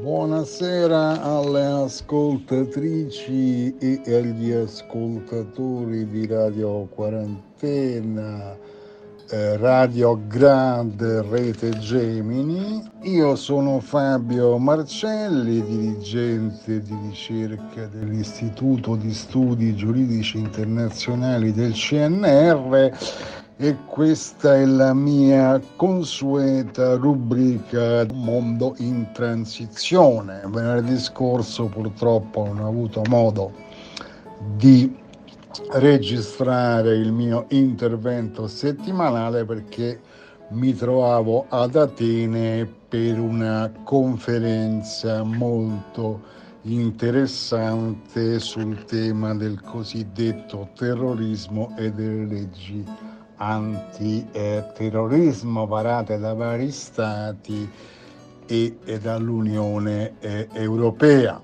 Buonasera alle ascoltatrici e agli ascoltatori di Radio Quarantena, Radio Grande Rete Gemini. Io sono Fabio Marcelli, dirigente di ricerca dell'Istituto di Studi Giuridici Internazionali del CNR, e questa è la mia consueta rubrica Mondo in Transizione. Venerdì scorso purtroppo non ho avuto modo di registrare il mio intervento settimanale perché mi trovavo ad Atene per una conferenza molto interessante sul tema del cosiddetto terrorismo e delle leggi antiterrorismo varate da vari stati e dall'Unione Europea.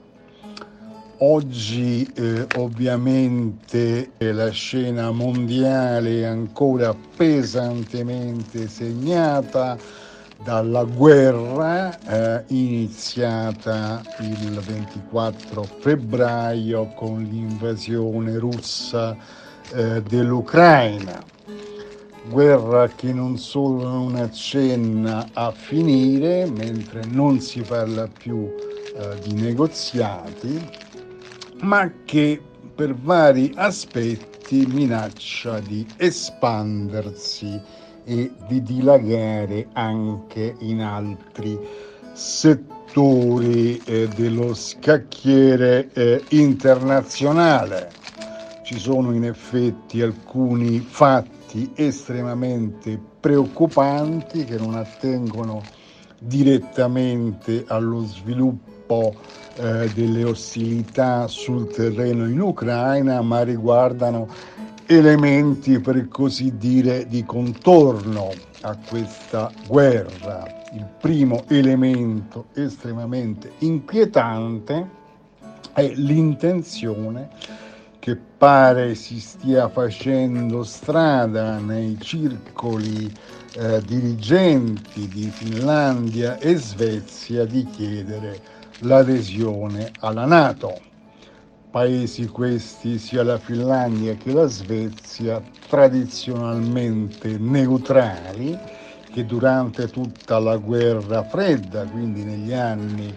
Oggi ovviamente la scena mondiale è ancora pesantemente segnata dalla guerra iniziata il 24 febbraio con l'invasione russa dell'Ucraina. Guerra che non solo non accenna a finire, mentre non si parla più di negoziati, ma che per vari aspetti minaccia di espandersi e di dilagare anche in altri settori dello scacchiere internazionale. Ci sono in effetti alcuni fatti estremamente preoccupanti che non attengono direttamente allo sviluppo delle ostilità sul terreno in Ucraina, ma riguardano elementi, per così dire, di contorno a questa guerra. Il primo elemento estremamente inquietante è l'intenzione che pare si stia facendo strada nei circoli dirigenti di Finlandia e Svezia di chiedere l'adesione alla NATO. Paesi questi, sia la Finlandia che la Svezia, tradizionalmente neutrali, che durante tutta la guerra fredda, quindi negli anni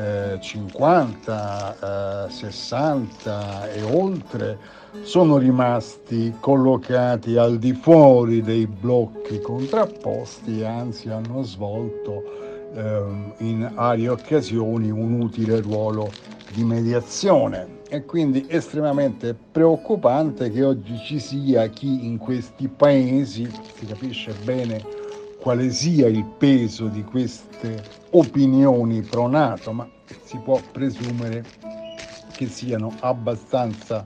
50, 60 e oltre, sono rimasti collocati al di fuori dei blocchi contrapposti e anzi hanno svolto in varie occasioni un utile ruolo di mediazione. È quindi estremamente preoccupante che oggi ci sia chi in questi paesi, si capisce bene quale sia il peso di queste opinioni pro NATO, ma si può presumere che siano abbastanza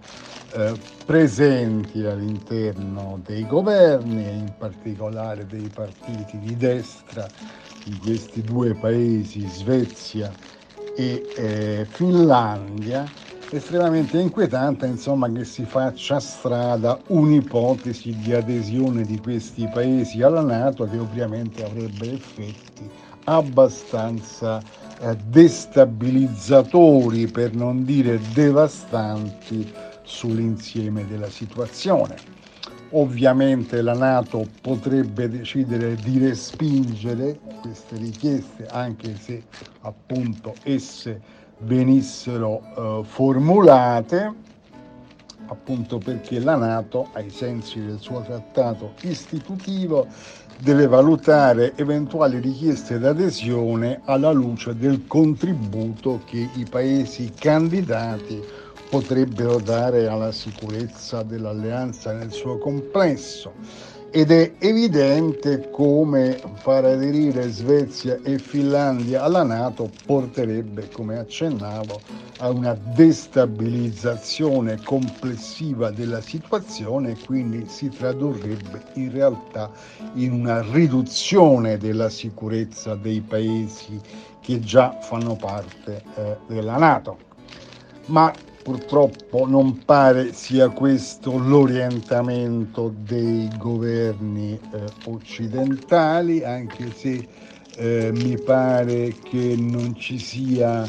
presenti all'interno dei governi e in particolare dei partiti di destra di questi due paesi, Svezia e Finlandia. Estremamente inquietante, insomma, che si faccia strada un'ipotesi di adesione di questi paesi alla NATO che ovviamente avrebbe effetti abbastanza destabilizzatori, per non dire devastanti, sull'insieme della situazione. Ovviamente la NATO potrebbe decidere di respingere queste richieste, anche se appunto esse venissero formulate, appunto perché la NATO, ai sensi del suo trattato istitutivo, deve valutare eventuali richieste d'adesione alla luce del contributo che i paesi candidati potrebbero dare alla sicurezza dell'alleanza nel suo complesso. Ed è evidente come far aderire Svezia e Finlandia alla NATO porterebbe, come accennavo, a una destabilizzazione complessiva della situazione e quindi si tradurrebbe in realtà in una riduzione della sicurezza dei paesi che già fanno parte della NATO. Ma purtroppo non pare sia questo l'orientamento dei governi occidentali, anche se mi pare che non ci sia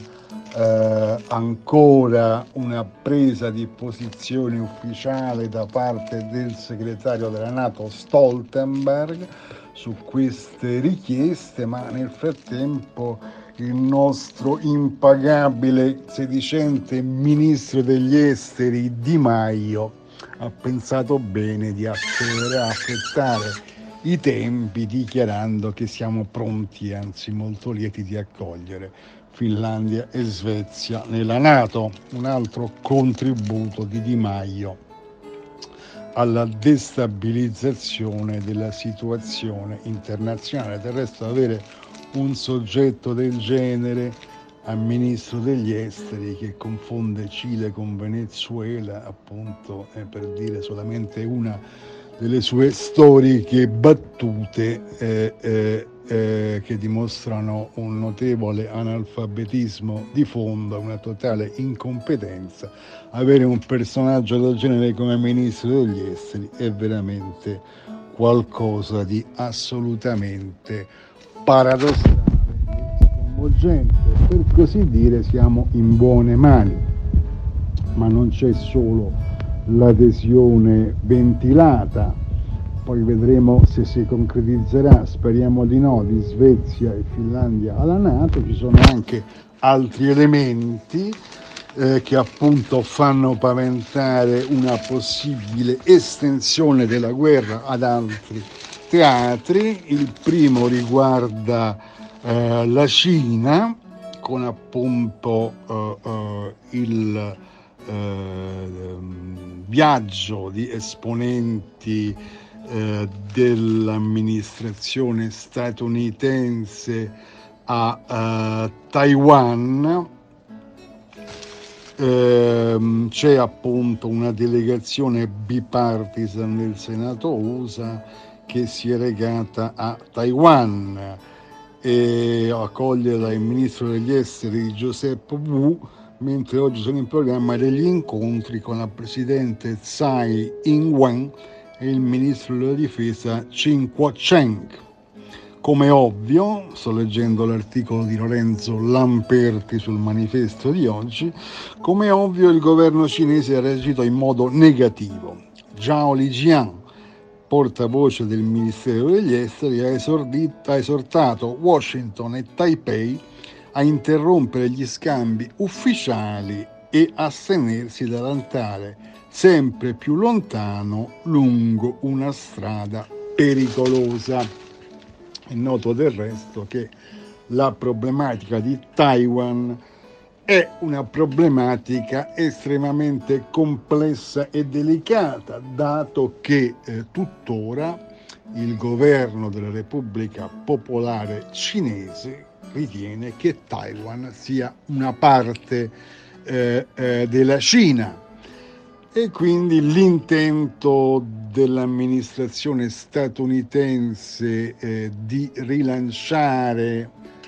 ancora una presa di posizione ufficiale da parte del segretario della NATO Stoltenberg su queste richieste, ma nel frattempo il nostro impagabile sedicente ministro degli esteri Di Maio ha pensato bene di affrettare i tempi, dichiarando che siamo pronti, anzi molto lieti di accogliere Finlandia e Svezia nella NATO, un altro contributo di Di Maio alla destabilizzazione della situazione internazionale. Del resto, avere un soggetto del genere a ministro degli esteri che confonde Cile con Venezuela, appunto, è per dire solamente una delle sue storiche battute che dimostrano un notevole analfabetismo di fondo, una totale incompetenza. Avere un personaggio del genere come ministro degli esteri è veramente qualcosa di assolutamente paradossale e sconvolgente. Per così dire, siamo in buone mani, ma non c'è solo l'adesione ventilata, poi vedremo se si concretizzerà, speriamo di no, di Svezia e Finlandia alla NATO. Ci sono anche altri elementi che appunto fanno paventare una possibile estensione della guerra ad altri teatri. Il primo riguarda la Cina, con appunto il viaggio di esponenti dell'amministrazione statunitense a Taiwan. C'è appunto una delegazione bipartisan del Senato USA che si è recata a Taiwan e accoglierà il ministro degli esteri Giuseppe Wu, mentre oggi sono in programma degli incontri con la presidente Tsai Ing-wen e il ministro della difesa Chin Kuo-cheng. Come ovvio, sto leggendo l'articolo di Lorenzo Lamperti sul manifesto di oggi, come ovvio il governo cinese ha reagito in modo negativo. Zhao Lijian, portavoce del Ministero degli Esteri, ha esortato Washington e Taipei a interrompere gli scambi ufficiali e astenersi dall'andare sempre più lontano lungo una strada pericolosa. È noto del resto che la problematica di Taiwan è una problematica estremamente complessa e delicata, dato che tuttora il governo della Repubblica Popolare Cinese ritiene che Taiwan sia una parte della Cina. E quindi l'intento dell'amministrazione statunitense di rilanciare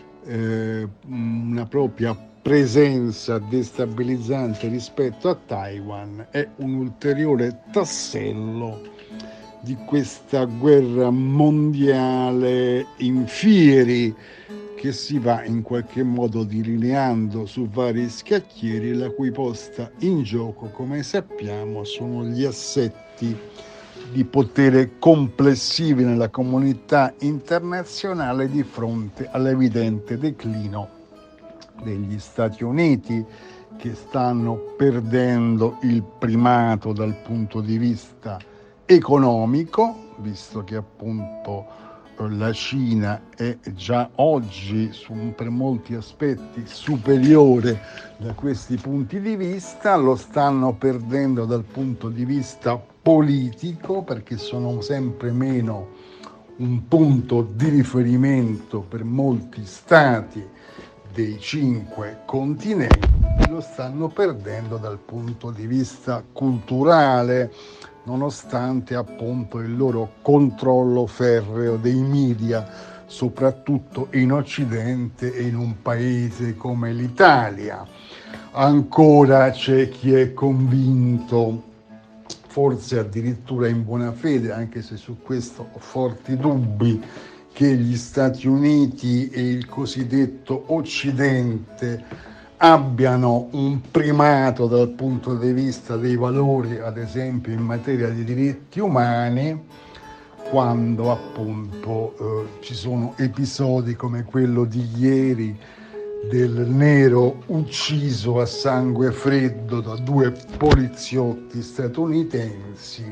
una propria presenza destabilizzante rispetto a Taiwan è un ulteriore tassello di questa guerra mondiale in fieri che si va in qualche modo delineando su vari scacchieri, la cui posta in gioco, come sappiamo, sono gli assetti di potere complessivi nella comunità internazionale di fronte all'evidente declino degli Stati Uniti, che stanno perdendo il primato dal punto di vista economico, visto che appunto la Cina è già oggi per molti aspetti superiore da questi punti di vista. Lo stanno perdendo dal punto di vista politico, perché sono sempre meno un punto di riferimento per molti stati dei 5 continenti. Lo stanno perdendo dal punto di vista culturale, nonostante appunto il loro controllo ferreo dei media, soprattutto in Occidente e in un paese come l'Italia. Ancora c'è chi è convinto, forse addirittura in buona fede, anche se su questo ho forti dubbi, che gli Stati Uniti e il cosiddetto Occidente abbiano un primato dal punto di vista dei valori, ad esempio in materia di diritti umani, quando appunto ci sono episodi come quello di ieri del nero ucciso a sangue freddo da 2 poliziotti statunitensi,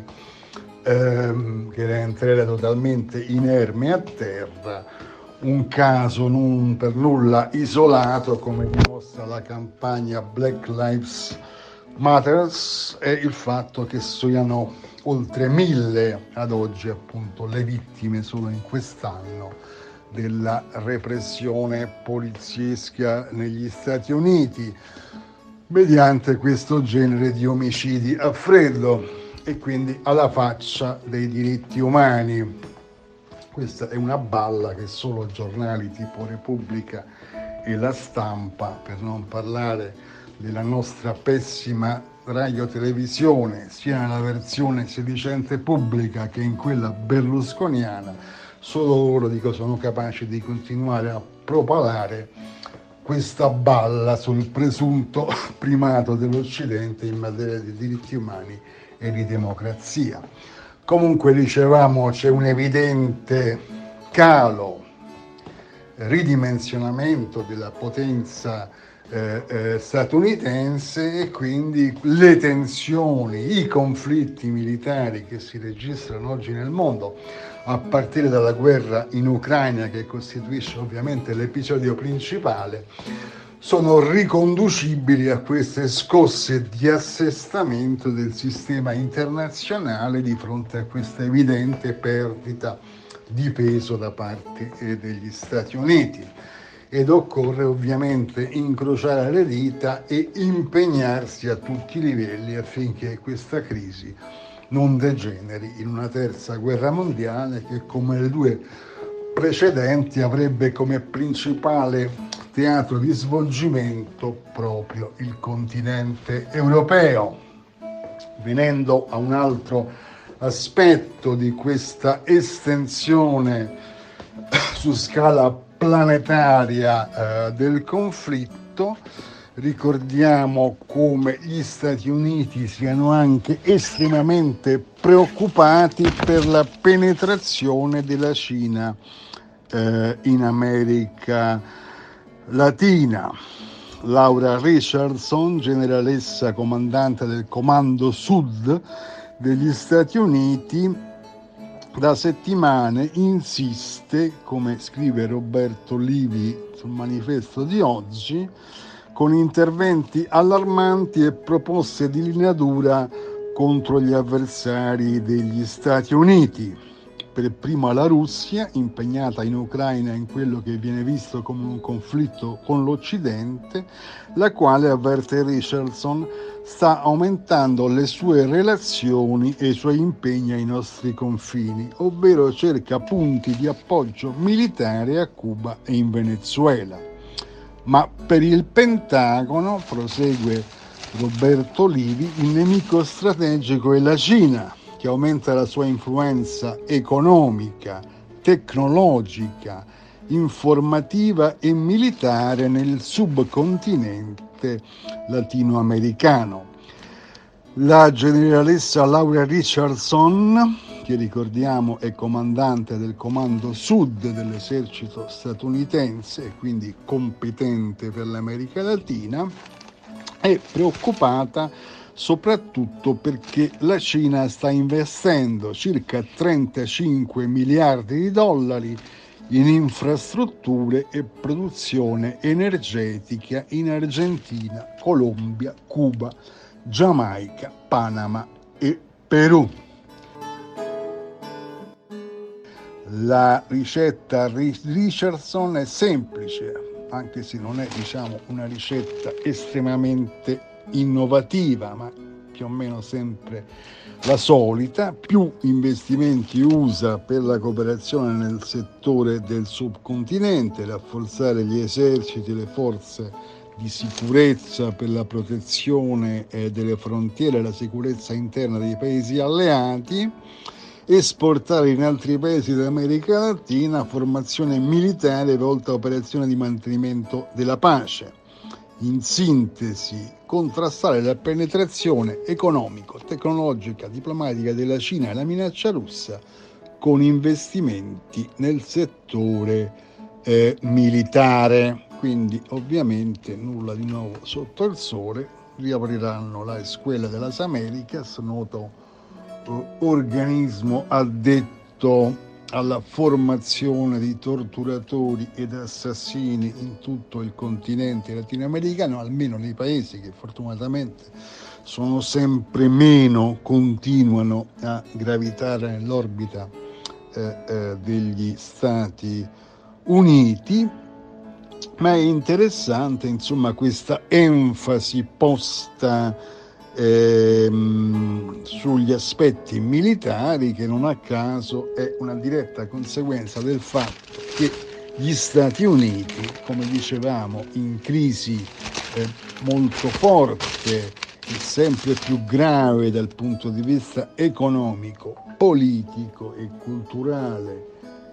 che era totalmente inerme a terra, un caso non per nulla isolato, come dimostra la campagna Black Lives Matter, e il fatto che siano oltre 1000 ad oggi appunto le vittime solo in quest'anno della repressione poliziesca negli Stati Uniti mediante questo genere di omicidi a freddo e quindi alla faccia dei diritti umani. Questa è una balla che solo giornali tipo Repubblica e La Stampa, per non parlare della nostra pessima radio-televisione, sia nella versione sedicente pubblica che in quella berlusconiana, solo loro sono capaci di continuare a propalare questa balla sul presunto primato dell'Occidente in materia di diritti umani e di democrazia. Comunque dicevamo, c'è un evidente calo, ridimensionamento della potenza statunitense, e quindi le tensioni, i conflitti militari che si registrano oggi nel mondo, a partire dalla guerra in Ucraina, che costituisce ovviamente l'episodio principale, sono riconducibili a queste scosse di assestamento del sistema internazionale di fronte a questa evidente perdita di peso da parte degli Stati Uniti. Ed occorre ovviamente incrociare le dita e impegnarsi a tutti i livelli affinché questa crisi non degeneri in una terza guerra mondiale che, come le 2 precedenti, avrebbe come principale teatro di svolgimento proprio il continente europeo. Venendo a un altro aspetto di questa estensione su scala planetaria del conflitto, ricordiamo come gli Stati Uniti siano anche estremamente preoccupati per la penetrazione della Cina in America Latina. Laura Richardson, generalessa comandante del Comando Sud degli Stati Uniti, da settimane insiste, come scrive Roberto Livi sul manifesto di oggi, con interventi allarmanti e proposte di linea dura contro gli avversari degli Stati Uniti. Per prima la Russia, impegnata in Ucraina in quello che viene visto come un conflitto con l'Occidente, la quale, avverte Richardson, sta aumentando le sue relazioni e i suoi impegni ai nostri confini, ovvero cerca punti di appoggio militare a Cuba e in Venezuela. Ma per il Pentagono, prosegue Roberto Livi, il nemico strategico è la Cina, che aumenta la sua influenza economica, tecnologica, informativa e militare nel subcontinente latinoamericano. La generalessa Laura Richardson, che ricordiamo è comandante del Comando Sud dell'esercito statunitense e quindi competente per l'America Latina, è preoccupata soprattutto perché la Cina sta investendo circa 35 miliardi di dollari in infrastrutture e produzione energetica in Argentina, Colombia, Cuba, Giamaica, Panama e Perù. La ricetta Richardson è semplice, anche se non è, una ricetta estremamente innovativa, ma più o meno sempre la solita: più investimenti USA per la cooperazione nel settore del subcontinente, rafforzare gli eserciti e le forze di sicurezza per la protezione delle frontiere e la sicurezza interna dei paesi alleati, esportare in altri paesi dell'America Latina formazione militare volta a operazioni di mantenimento della pace. In sintesi, contrastare la penetrazione economico-tecnologica, diplomatica della Cina e la minaccia russa con investimenti nel settore militare. Quindi ovviamente nulla di nuovo sotto il sole, riapriranno la Escuela de las Américas, noto organismo addetto alla formazione di torturatori ed assassini in tutto il continente latinoamericano, almeno nei paesi che fortunatamente sono sempre meno, continuano a gravitare nell'orbita degli Stati Uniti. Ma è interessante, insomma, questa enfasi posta sugli aspetti militari, che non a caso è una diretta conseguenza del fatto che gli Stati Uniti, come dicevamo, in crisi molto forte e sempre più grave dal punto di vista economico, politico e culturale,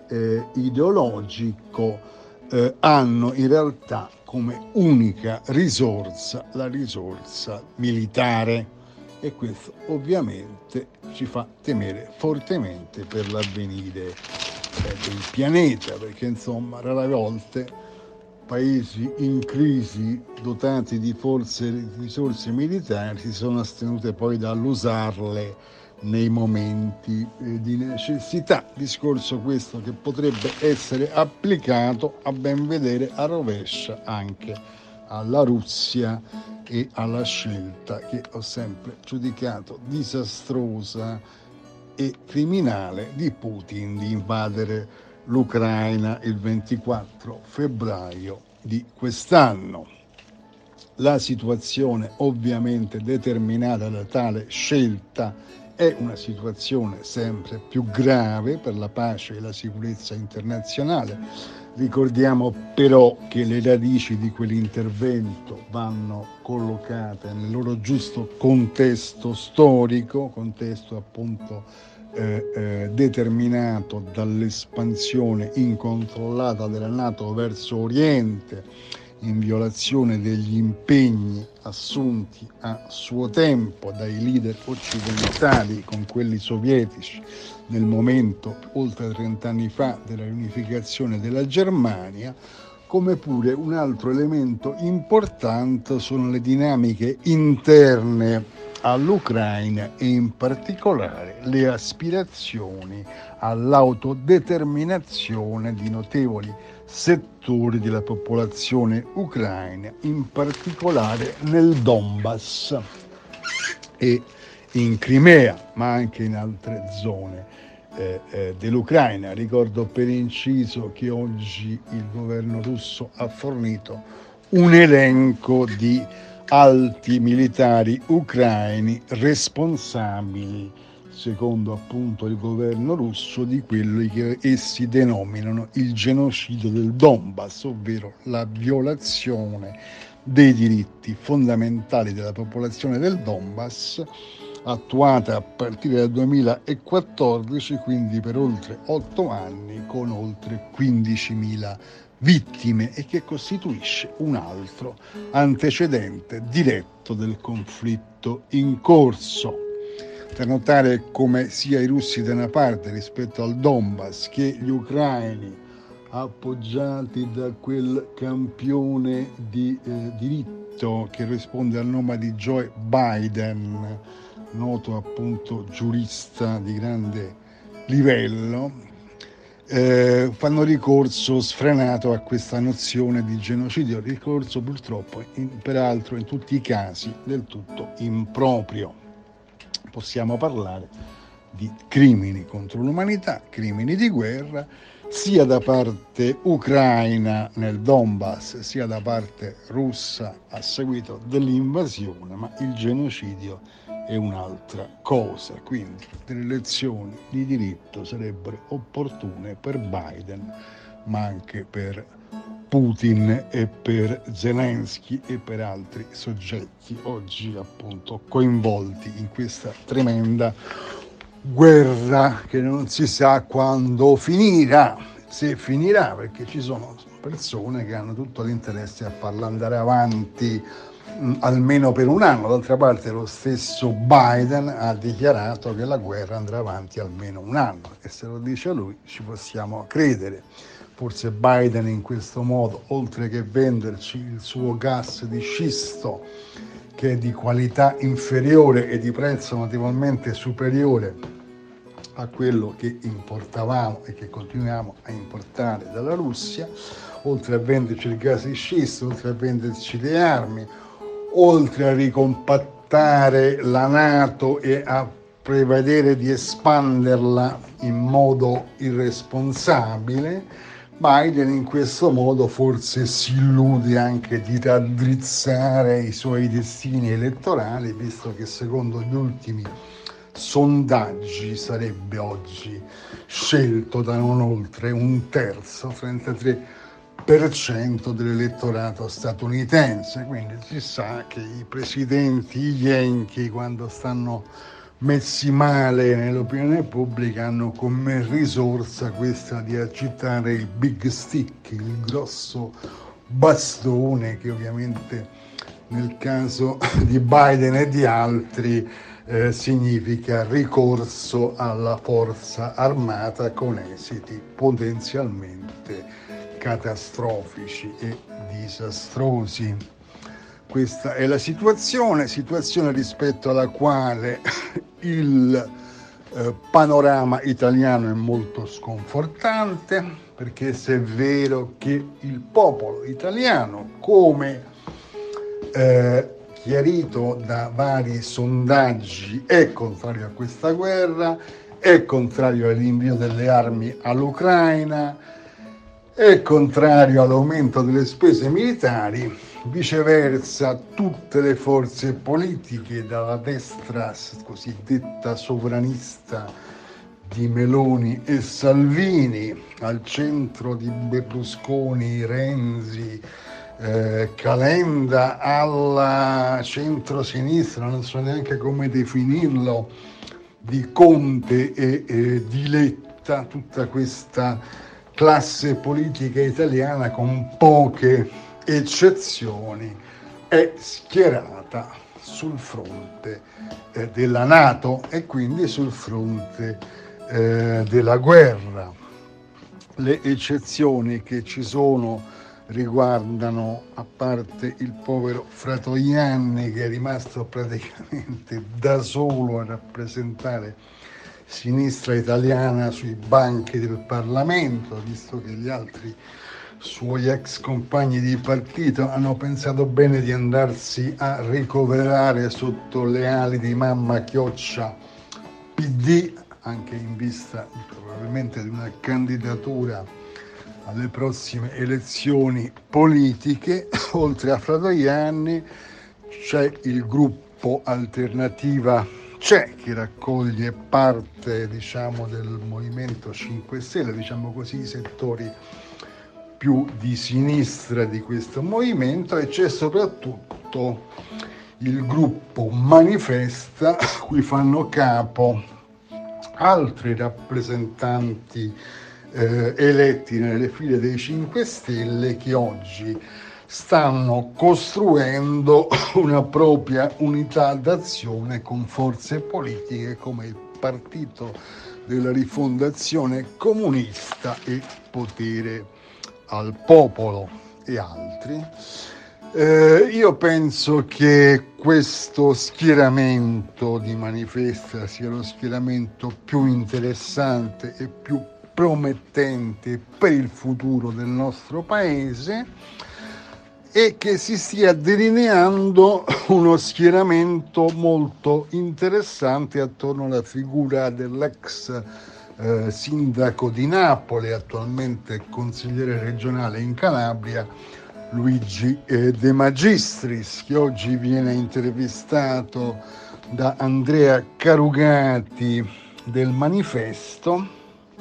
ideologico, hanno in realtà come unica risorsa la risorsa militare, e questo ovviamente ci fa temere fortemente per l'avvenire del pianeta, perché insomma rare volte paesi in crisi dotati di risorse militari si sono astenute poi dall'usarle nei momenti di necessità. Discorso questo che potrebbe essere applicato a ben vedere a rovescia anche alla Russia e alla scelta che ho sempre giudicato disastrosa e criminale di Putin di invadere l'Ucraina il 24 febbraio di quest'anno. La situazione ovviamente determinata da tale scelta è una situazione sempre più grave per la pace e la sicurezza internazionale. Ricordiamo però che le radici di quell'intervento vanno collocate nel loro giusto contesto storico, contesto appunto determinato dall'espansione incontrollata della NATO verso Oriente, in violazione degli impegni assunti a suo tempo dai leader occidentali con quelli sovietici nel momento, oltre 30 anni fa, della riunificazione della Germania. Come pure un altro elemento importante sono le dinamiche interne all'Ucraina e in particolare le aspirazioni all'autodeterminazione di notevoli settori della popolazione ucraina, in particolare nel Donbass e in Crimea, ma anche in altre zone dell'Ucraina. Ricordo per inciso che oggi il governo russo ha fornito un elenco di alti militari ucraini responsabili, secondo appunto il governo russo, di quelli che essi denominano il genocidio del Donbass, ovvero la violazione dei diritti fondamentali della popolazione del Donbass, attuata a partire dal 2014, quindi per oltre 8 anni, con oltre 15.000 vittime, e che costituisce un altro antecedente diretto del conflitto in corso. Per notare come sia i russi da una parte rispetto al Donbass che gli ucraini, appoggiati da quel campione di diritto che risponde al nome di Joe Biden, noto appunto giurista di grande livello, fanno ricorso sfrenato a questa nozione di genocidio, ricorso purtroppo peraltro in tutti i casi del tutto improprio. Possiamo parlare di crimini contro l'umanità, crimini di guerra, sia da parte ucraina nel Donbass, sia da parte russa a seguito dell'invasione, ma il genocidio è un'altra cosa. Quindi delle lezioni di diritto sarebbero opportune per Biden, ma anche per Putin e per Zelensky e per altri soggetti oggi appunto coinvolti in questa tremenda guerra che non si sa quando finirà, se finirà, perché ci sono persone che hanno tutto l'interesse a farla andare avanti almeno per un anno. D'altra parte lo stesso Biden ha dichiarato che la guerra andrà avanti almeno un anno, e se lo dice lui ci possiamo credere. Forse Biden in questo modo, oltre che venderci il suo gas di scisto, che è di qualità inferiore e di prezzo notevolmente superiore a quello che importavamo e che continuiamo a importare dalla Russia, oltre a venderci il gas di scisto, oltre a venderci le armi, oltre a ricompattare la NATO e a prevedere di espanderla in modo irresponsabile, Biden in questo modo forse si illude anche di raddrizzare i suoi destini elettorali, visto che secondo gli ultimi sondaggi sarebbe oggi scelto da non oltre un terzo, 33% dell'elettorato statunitense. Quindi si sa che i presidenti yankee, quando stanno messi male nell'opinione pubblica, hanno come risorsa questa di agitare il big stick, il grosso bastone, che ovviamente nel caso di Biden e di altri significa ricorso alla forza armata con esiti potenzialmente catastrofici e disastrosi. Questa è la situazione rispetto alla quale il panorama italiano è molto sconfortante, perché se è vero che il popolo italiano, come chiarito da vari sondaggi, è contrario a questa guerra, è contrario all'invio delle armi all'Ucraina, è contrario all'aumento delle spese militari, viceversa tutte le forze politiche, dalla destra cosiddetta sovranista di Meloni e Salvini, al centro di Berlusconi, Renzi, Calenda, alla centro-sinistra, non so neanche come definirlo, di Conte e di Letta, tutta questa classe politica italiana, con poche eccezioni, è schierata sul fronte della NATO e quindi sul fronte della guerra. Le eccezioni che ci sono riguardano, a parte il povero Fratoianni, che è rimasto praticamente da solo a rappresentare sinistra italiana sui banchi del Parlamento, visto che gli altri suoi ex compagni di partito hanno pensato bene di andarsi a ricoverare sotto le ali di mamma Chioccia PD, anche in vista probabilmente di una candidatura alle prossime elezioni politiche. Oltre a Fratoianni c'è il gruppo Alternativa C'è, che raccoglie parte, diciamo, del Movimento 5 Stelle, diciamo così, i settori più di sinistra di questo movimento, e c'è soprattutto il gruppo Manifesta, a cui fanno capo altri rappresentanti eletti nelle file dei 5 Stelle, che oggi stanno costruendo una propria unità d'azione con forze politiche come il Partito della Rifondazione Comunista e Potere al Popolo e altri. Io penso che questo schieramento di Manifesta sia lo schieramento più interessante e più promettente per il futuro del nostro paese, e che si stia delineando uno schieramento molto interessante attorno alla figura dell'ex sindaco di Napoli, attualmente consigliere regionale in Calabria, Luigi De Magistris, che oggi viene intervistato da Andrea Carugati del Manifesto,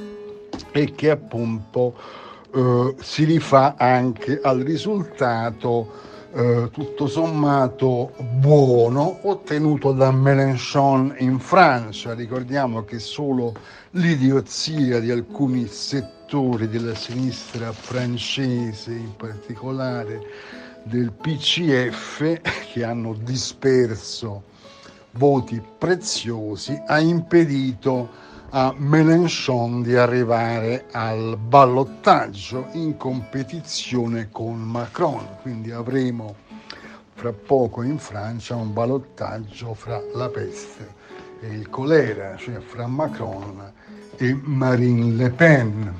e che appunto si rifà anche al risultato tutto sommato buono ottenuto da Mélenchon in Francia. Ricordiamo che solo l'idiozia di alcuni settori della sinistra francese, in particolare del PCF, che hanno disperso voti preziosi, ha impedito a Mélenchon di arrivare al ballottaggio in competizione con Macron. Quindi avremo fra poco in Francia un ballottaggio fra la peste e il colera, cioè fra Macron e Marine Le Pen.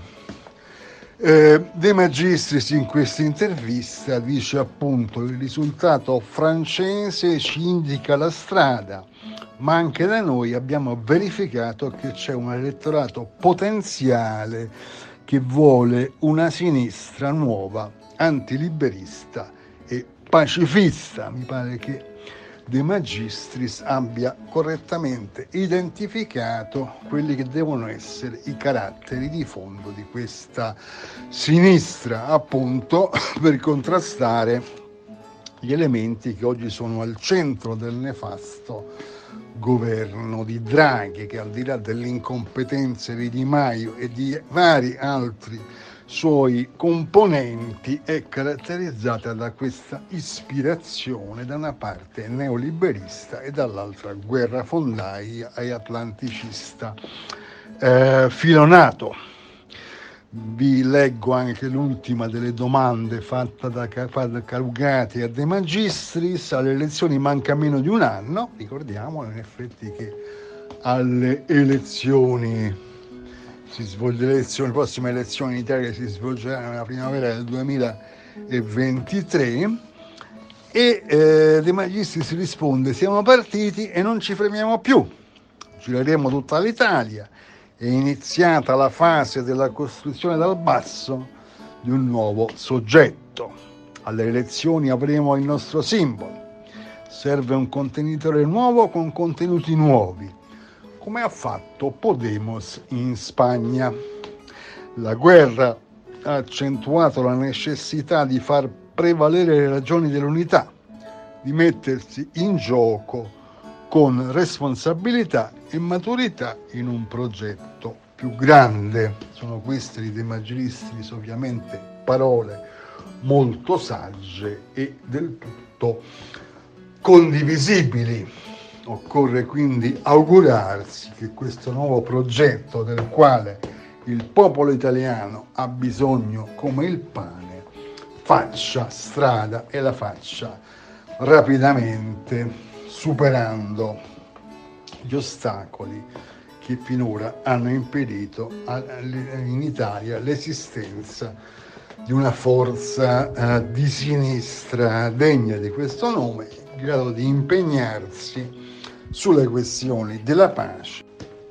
De Magistris in questa intervista dice appunto: il risultato francese ci indica la strada, ma anche da noi abbiamo verificato che c'è un elettorato potenziale che vuole una sinistra nuova, antiliberista e pacifista. Mi pare che De Magistris abbia correttamente identificato quelli che devono essere i caratteri di fondo di questa sinistra, appunto per contrastare gli elementi che oggi sono al centro del nefasto governo di Draghi, che al di là delle incompetenze di Di Maio e di vari altri suoi componenti è caratterizzata da questa ispirazione da una parte neoliberista e dall'altra guerrafondaia e atlanticista filonato. Vi leggo anche l'ultima delle domande fatta da Carugati a De Magistris. Alle elezioni manca meno di un anno, ricordiamo in effetti che alle le prossime elezioni in Italia si svolgeranno nella primavera del 2023 e De Magistris risponde: siamo partiti e non ci fermiamo più, gireremo tutta l'Italia. È iniziata la fase della costruzione dal basso di un nuovo soggetto. Alle elezioni avremo il nostro simbolo. Serve un contenitore nuovo con contenuti nuovi, come ha fatto Podemos in Spagna. La guerra ha accentuato la necessità di far prevalere le ragioni dell'unità, di mettersi in gioco con responsabilità e maturità in un progetto più grande. Sono queste di De Magistris ovviamente parole molto sagge e del tutto condivisibili. Occorre quindi augurarsi che questo nuovo progetto, del quale il popolo italiano ha bisogno come il pane, faccia strada e la faccia rapidamente, superando gli ostacoli che finora hanno impedito in Italia l'esistenza di una forza di sinistra degna di questo nome, in grado di impegnarsi sulle questioni della pace,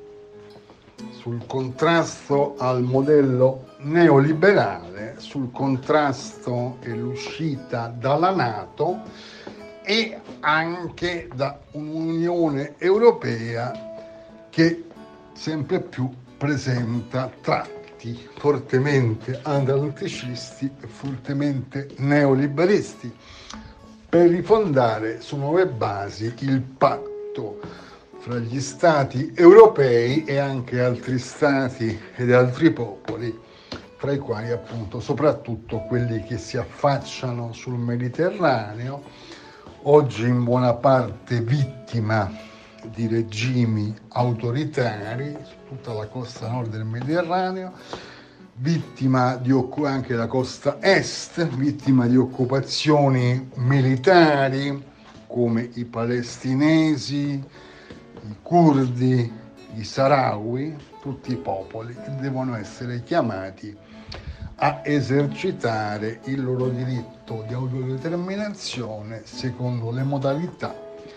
sul contrasto al modello neoliberale, sul contrasto e l'uscita dalla NATO e anche da un'Unione Europea che sempre più presenta tratti fortemente antiatlantici e fortemente neoliberisti, per rifondare su nuove basi il patto fra gli stati europei e anche altri stati ed altri popoli, tra i quali appunto soprattutto quelli che si affacciano sul Mediterraneo, oggi in buona parte vittima di regimi autoritari su tutta la costa nord del Mediterraneo, vittima di anche la costa est, vittima di occupazioni militari come i palestinesi, i curdi, i saharawi, tutti i popoli che devono essere chiamati a esercitare il loro diritto di autodeterminazione secondo le modalità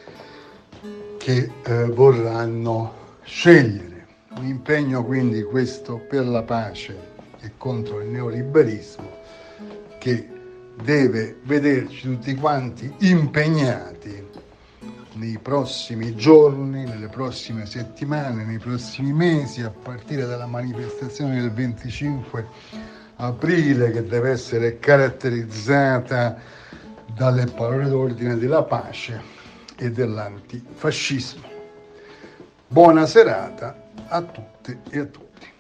che vorranno scegliere. Un impegno quindi questo per la pace e contro il neoliberismo, che deve vederci tutti quanti impegnati nei prossimi giorni, nelle prossime settimane, nei prossimi mesi, a partire dalla manifestazione del 25 aprile, che deve essere caratterizzata dalle parole d'ordine della pace e dell'antifascismo. Buona serata a tutte e a tutti.